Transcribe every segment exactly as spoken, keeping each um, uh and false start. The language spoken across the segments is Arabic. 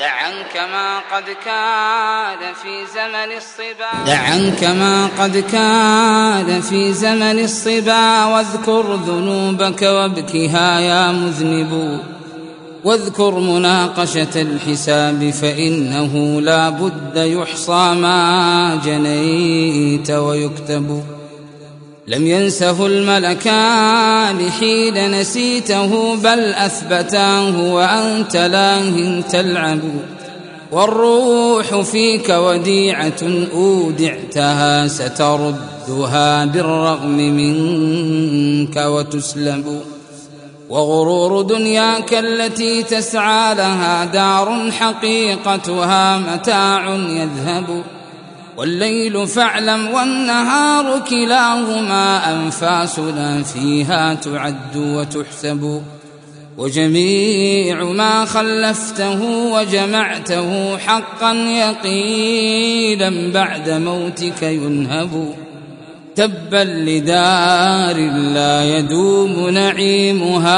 دع عنك ما قد كان في زمن الصبا دع عنك ما قد كان في زمن الصبا واذكر ذنوبك وابكها يا مذنب، واذكر مناقشة الحساب فإنه لا بد يحصى ما جنيت ويكتب. لم ينسه الملكان حين نسيته بل أثبتاه وأنت لاه تلعب، والروح فيك وديعة أودعتها ستردها بالرغم منك وتسلب، وغرور دنياك التي تسعى لها دار حقيقتها متاع يذهب، والليل فاعلم والنهار كلاهما أنفاسنا فيها تعد وتحسب، وجميع ما خلفته وجمعته حقا يقينا بعد موتك ينهب. تبا لدار لا يدوم نعيمها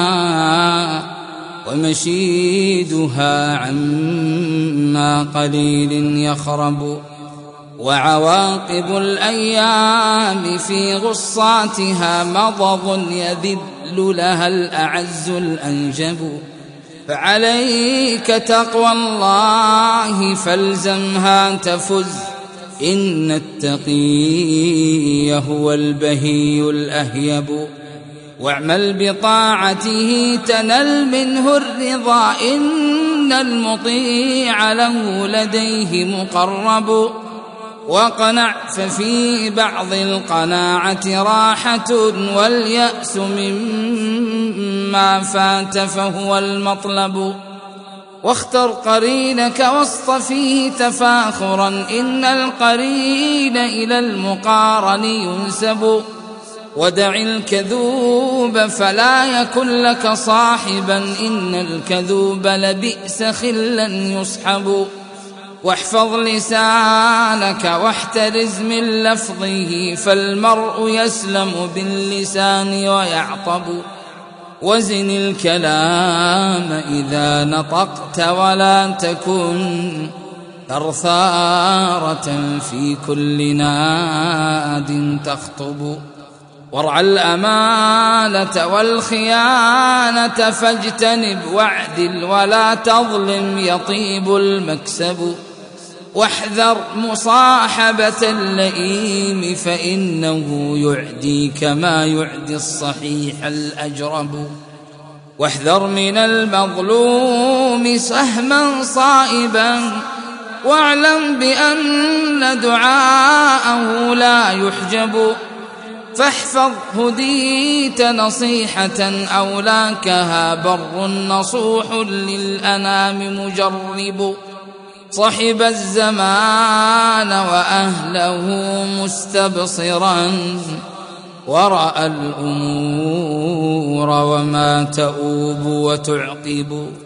ومشيدها عما قليل يخرب، وعواقب الأيام في غصاتها مضض يذل لها الأعز الأنجب، فعليك تقوى الله فالزمها تفز، إن التقي هو البهي الأهيب، واعمل بطاعته تنل منه الرضا، إن المطيع له لديه مقرب، وقنع ففي بعض القناعة راحة، واليأس مما فات فهو المطلب، واختر قرينك واصطفيه تفاخرا، إن القرين إلى المقارن ينسب، ودع الكذوب فلا يكن لك صاحبا، إن الكذوب لبئس خلا يصحب، واحفظ لسانك واحترز من لفظه، فالمرء يسلم باللسان ويعطب، وزن الكلام إذا نطقت ولا تكن ثرثارة في كل ناد تخطب، وارعى الأمانة والخيانة فاجتنب، واعدل ولا تظلم يطيب المكسب، واحذر مصاحبة اللئيم فإنه يعديك ما يعدي الصحيح الأجرب، واحذر من المظلوم سهما صائبا، واعلم بأن دعاءه لا يحجب، فاحفظ هديت نصيحة أولاكها بر نصوح للأنام مجرب، صحب الزمان وأهله مستبصرا، ورأى الأمور وما تؤوب وتعقب.